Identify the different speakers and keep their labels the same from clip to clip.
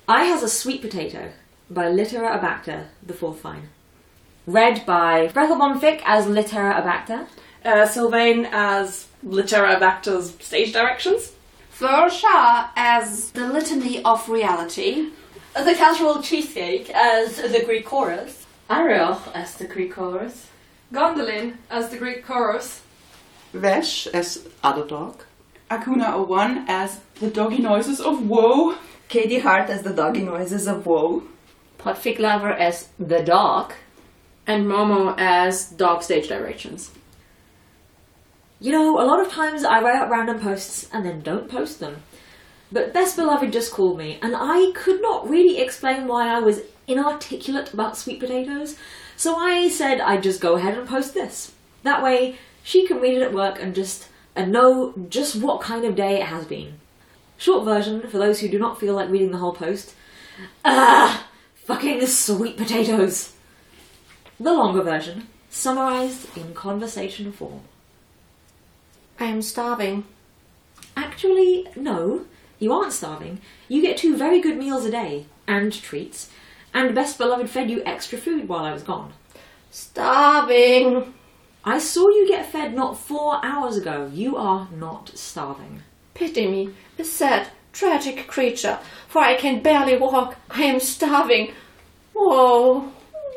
Speaker 1: I Has a Sweet Potato by Littera Abacta, the fourth fine. Read by Brethelbon Fick as Littera Abacta.
Speaker 2: Sylvain as Littera Abacta's stage directions.
Speaker 3: Fleur Shah as the Litany of Reality.
Speaker 4: The Casserole Cheesecake as the Greek Chorus.
Speaker 5: Arioch as the Greek Chorus.
Speaker 6: Gondolin as the Greek Chorus.
Speaker 7: Vesh as Other Dog.
Speaker 8: Akuna01 as the Doggy Noises of Woe.
Speaker 9: Katie Hart as the Doggy Noises of Woe.
Speaker 5: Potfig Lover as the Dog.
Speaker 6: And Momo as Dog Stage Directions.
Speaker 1: You know, a lot of times I write up random posts and then don't post them. But Best Beloved just called me, and I could not really explain why I was inarticulate about sweet potatoes, so I said I'd just go ahead and post this. That way, she can read it at work and know just what kind of day it has been. Short version, for those who do not feel like reading the whole post. Fucking sweet potatoes! The longer version, summarised in conversation form.
Speaker 3: I am starving.
Speaker 1: Actually, no, you aren't starving. You get 2 very good meals a day, and treats, and Best Beloved fed you extra food while I was gone.
Speaker 3: Starving!
Speaker 1: I saw you get fed not 4 hours ago. You are not starving.
Speaker 3: Pity me, a sad, tragic creature, for I can barely walk. I am starving. Whoa.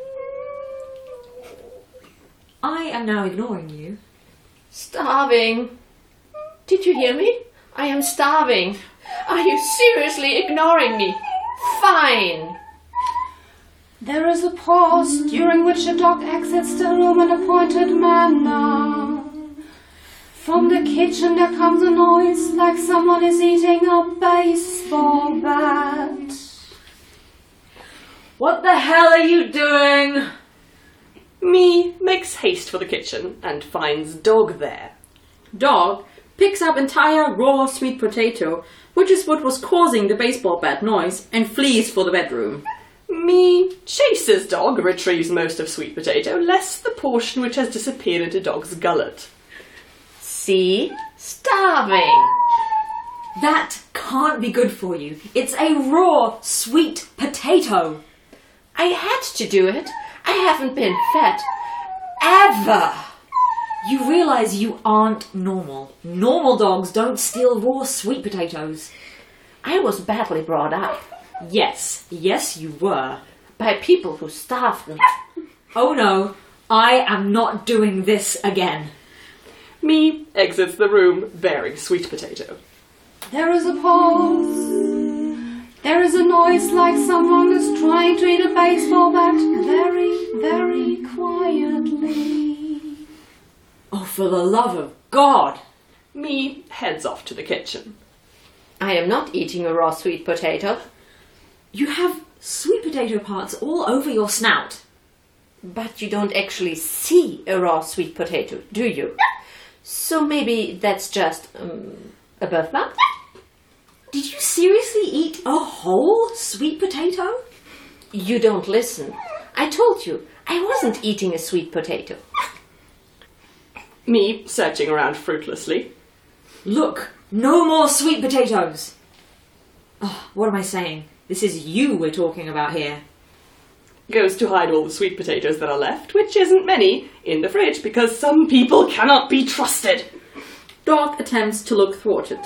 Speaker 1: I am now ignoring you.
Speaker 3: Starving. Did you hear me? I am starving. Are you seriously ignoring me? Fine.
Speaker 10: There is a pause during which a dog exits the room in appointed manner. From the kitchen there comes a noise like someone is eating a baseball bat.
Speaker 1: What the hell are you doing?
Speaker 2: Me makes haste for the kitchen and finds Dog there.
Speaker 6: Dog picks up entire raw sweet potato, which is what was causing the baseball bat noise, and flees for the bedroom.
Speaker 2: Me chases Dog, retrieves most of sweet potato, less the portion which has disappeared into Dog's gullet.
Speaker 3: See? Starving.
Speaker 1: That can't be good for you. It's a raw sweet potato.
Speaker 3: I had to do it. I haven't been fed. Ever.
Speaker 1: You realise you aren't normal. Normal dogs don't steal raw sweet potatoes.
Speaker 3: I was badly brought up.
Speaker 1: Yes, you were.
Speaker 3: By people who starved them.
Speaker 1: Oh no, I am not doing this again.
Speaker 2: Me exits the room bearing sweet potato.
Speaker 10: There is a pause. There is a noise like someone is trying to eat a baseball bat very, very quietly.
Speaker 1: Oh, for the love of God!
Speaker 2: Me heads off to the kitchen.
Speaker 3: I am not eating a raw sweet potato.
Speaker 1: You have sweet potato parts all over your snout.
Speaker 3: But you don't actually see a raw sweet potato, do you? So maybe that's just a birthmark?
Speaker 1: Did you seriously eat a whole sweet potato?
Speaker 3: You don't listen. I told you, I wasn't eating a sweet potato.
Speaker 2: Me searching around fruitlessly.
Speaker 1: Look, no more sweet potatoes. Oh, what am I saying? This is you we're talking about here.
Speaker 2: Goes to hide all the sweet potatoes that are left, which isn't many, in the fridge because some people cannot be trusted.
Speaker 6: Dog attempts to look thwarted.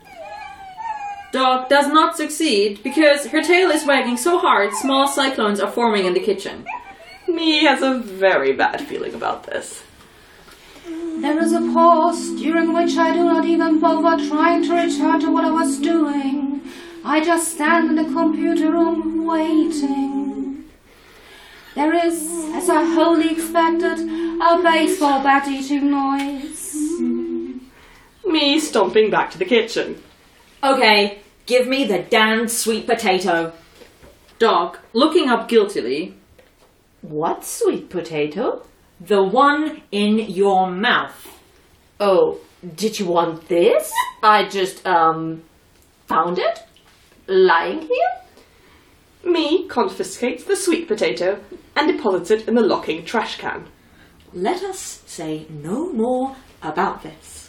Speaker 6: Dog does not succeed because her tail is wagging so hard small cyclones are forming in the kitchen.
Speaker 2: Me has a very bad feeling about this.
Speaker 10: There is a pause during which I do not even bother trying to return to what I was doing. I just stand in the computer room waiting. There is, as I wholly expected, a baseball bat eating noise.
Speaker 2: Me stomping back to the kitchen.
Speaker 1: Okay, give me the damned sweet potato.
Speaker 6: Dog looking up guiltily.
Speaker 3: What sweet potato?
Speaker 1: The one in your mouth.
Speaker 3: Oh, did you want this? I just, found it? Lying here?
Speaker 2: Me confiscates the sweet potato and deposits it in the locking trash can.
Speaker 1: Let us say no more about this.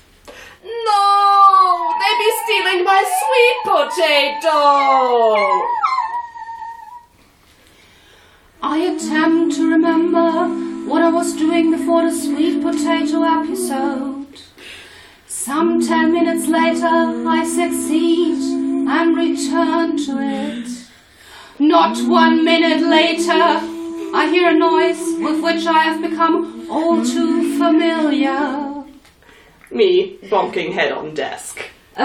Speaker 3: No! They be stealing my sweet potato!
Speaker 10: remember what I was doing before the sweet potato episode. Some 10 minutes later, I succeed and return to it. Not 1 minute later, I hear a noise with which I have become all too familiar.
Speaker 2: Me, bonking head on desk.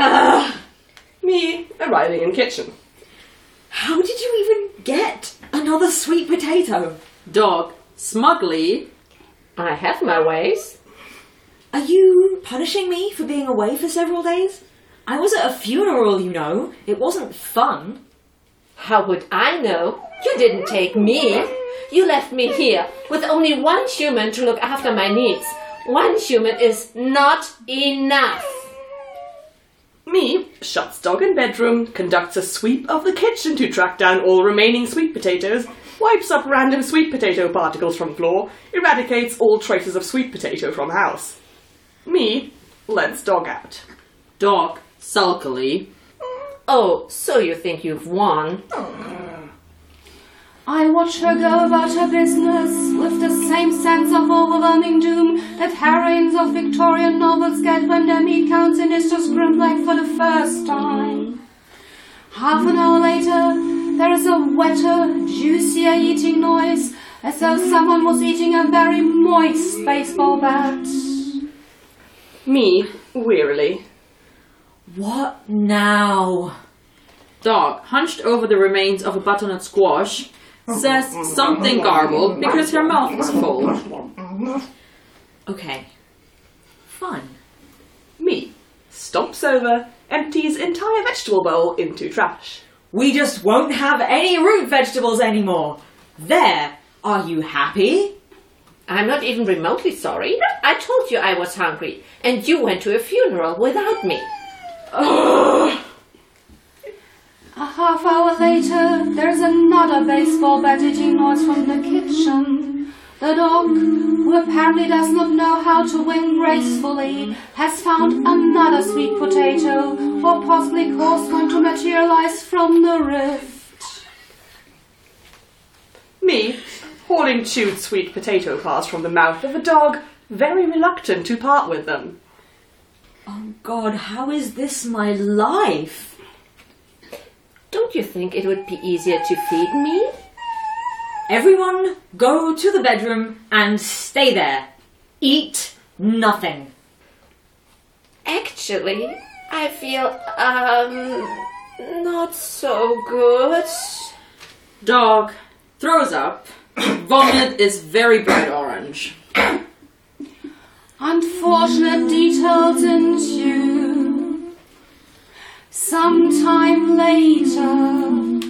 Speaker 2: Me, arriving in kitchen.
Speaker 1: How did you even get another sweet potato?
Speaker 6: Dog, smugly.
Speaker 3: I have my ways.
Speaker 1: Are you punishing me for being away for several days? I was at a funeral, you know. It wasn't fun.
Speaker 3: How would I know? You didn't take me. You left me here with only one human to look after my needs. One human is not enough.
Speaker 2: Me, shuts dog in bedroom, conducts a sweep of the kitchen to track down all remaining sweet potatoes, wipes up random sweet potato particles from floor, eradicates all traces of sweet potato from house. Me, lets dog out.
Speaker 6: Dog, sulkily.
Speaker 3: Oh, so you think you've won?
Speaker 10: I watch her go about her business with the same sense of overwhelming doom that heroines of Victorian novels get when their meat counts in Mr. Scrimblake for the first time. Half an hour later, there is a wetter, juicier eating noise, as though someone was eating a very moist baseball bat.
Speaker 2: Me, wearily.
Speaker 1: What now?
Speaker 6: Dog, hunched over the remains of a butternut squash, says something garbled because her mouth is full.
Speaker 1: Okay. Fun.
Speaker 2: Me, stomps over, empties entire vegetable bowl into trash.
Speaker 1: We just won't have any root vegetables anymore. There. Are you happy?
Speaker 3: I'm not even remotely sorry. I told you I was hungry, and you went to a funeral without me.
Speaker 10: A half hour later, there's another baseball bat eating noise from the kitchen. The dog, who apparently does not know how to win gracefully, has found another sweet potato, or possibly caused one to materialize from the rift.
Speaker 2: Me, hauling chewed sweet potato parts from the mouth of a dog, very reluctant to part with them.
Speaker 1: Oh God, how is this my life?
Speaker 3: Don't you think it would be easier to feed me?
Speaker 1: Everyone go to the bedroom and stay there. Eat nothing.
Speaker 3: Actually, I feel, not so good.
Speaker 6: Dog, throws up. Vomit is very bright orange.
Speaker 10: Unfortunate details ensue. Sometime later.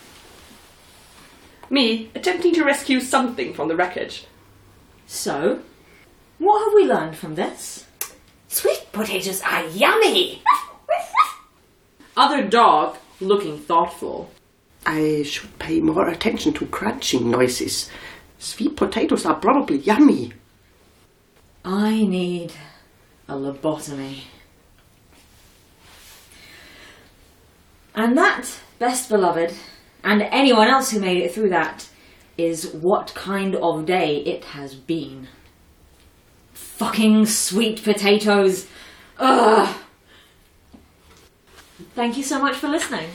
Speaker 2: Me, attempting to rescue something from the wreckage.
Speaker 1: So, what have we learned from this?
Speaker 3: Sweet potatoes are yummy!
Speaker 6: Other dog, looking thoughtful.
Speaker 7: I should pay more attention to crunching noises. Sweet potatoes are probably yummy.
Speaker 1: I need a lobotomy. And that, best beloved, and anyone else who made it through that, is what kind of day it has been. Fucking sweet potatoes. Ugh. Thank you so much for listening.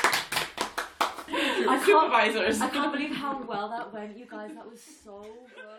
Speaker 2: Supervisors.
Speaker 1: I can't believe how well that went, you guys. That was so good.